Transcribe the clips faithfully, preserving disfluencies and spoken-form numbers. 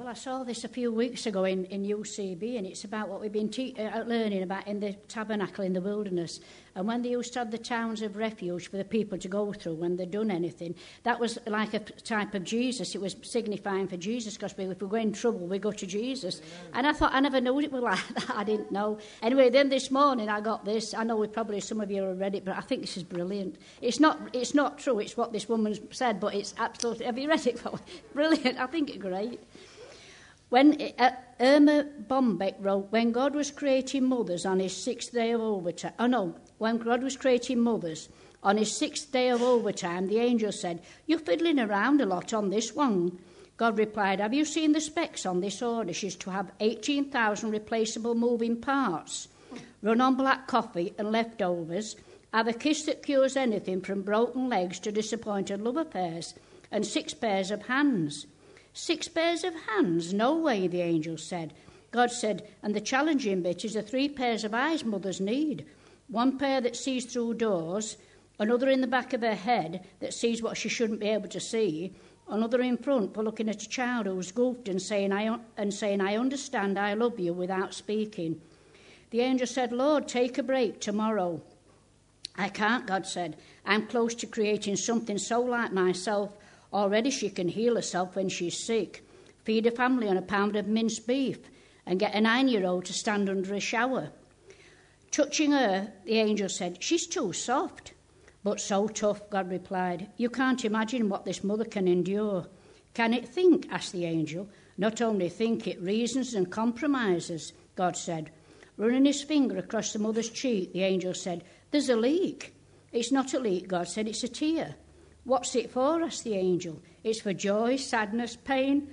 Well, I saw this a few weeks ago in, in U C B, and it's about what we've been te- uh, learning about in the tabernacle in the wilderness. And when they used to have the towns of refuge for the people to go through when they'd done anything, that was like a type of Jesus. It was signifying for Jesus, because if we go in trouble, we go to Jesus. Amen. And I thought, I never knew it was like that. I didn't know. Anyway, then this morning I got this. I know we probably, some of you have read it, but I think this is brilliant. It's not it's not true, it's what this woman said, but it's absolutely, have you read it? Brilliant. I think it's great. When uh, Irma Bombeck wrote, when God was creating mothers on his sixth day of overtime, oh no, when God was creating mothers on his sixth day of overtime, the angel said, you're fiddling around a lot on this one. God replied, have you seen the specs on this order? She's to have eighteen thousand replaceable moving parts, run on black coffee and leftovers, have a kiss that cures anything from broken legs to disappointed love affairs, and six pairs of hands. Six pairs of hands? No way, the angel said. God said, and the challenging bit is the three pairs of eyes mothers need. One pair that sees through doors, another in the back of her head that sees what she shouldn't be able to see, another in front for looking at a child who's goofed and saying, I, and saying, I understand, I love you, without speaking. The angel said, Lord, take a break tomorrow. I can't, God said. I'm close to creating something so like myself. Already she can heal herself when she's sick, feed a family on a pound of minced beef, and get a nine-year-old to stand under a shower. Touching her, the angel said, she's too soft. But so tough, God replied. You can't imagine what this mother can endure. Can it think? Asked the angel. Not only think, it reasons and compromises, God said. Running his finger across the mother's cheek, the angel said, there's a leak. It's not a leak, God said, it's a tear. What's it for? Asked the angel. It's for joy, sadness, pain,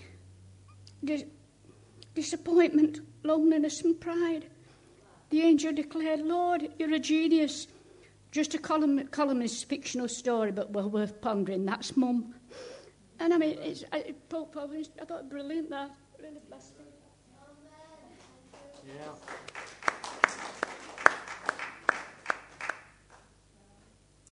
dis- disappointment, loneliness and pride. The angel declared, Lord, you're a genius. Just a column, columnist fictional story, but well worth pondering. That's Mum. And I mean, it's, I, Pope, I thought brilliant that. Really blessed me.